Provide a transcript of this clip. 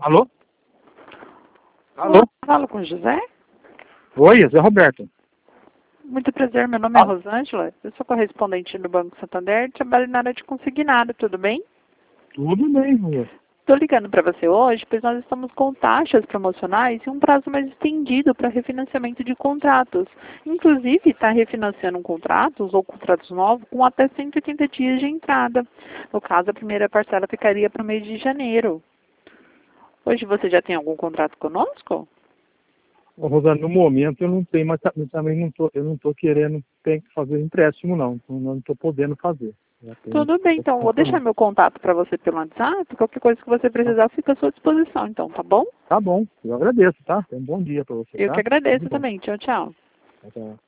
Alô? Alô? Olá, falo com o José? Oi, Zé Roberto. Muito prazer, meu nome é Rosângela, eu sou correspondente do Banco Santander e trabalho na área de consignado, tudo bem? Tudo bem, Rua. Estou ligando para você hoje, pois nós estamos com taxas promocionais e um prazo mais estendido para refinanciamento de contratos. Inclusive, está refinanciando contratos ou contratos novos com até 180 dias de entrada. No caso, a primeira parcela ficaria para o mês de janeiro. Hoje você já tem algum contrato conosco? Ô, Rosana, no momento eu não tenho, mas também eu não tô querendo ter que fazer empréstimo, não. Não estou podendo fazer. Já tenho Tudo bem, então. Vou deixar compromisso. meu contato para você pelo WhatsApp. Qualquer coisa que você precisar fica à sua disposição, então, tá bom? Tá bom, eu agradeço, tá? Um bom dia para você, Eu que tá? agradeço Tudo bom. também. Tchau, tchau. Tchau, tchau.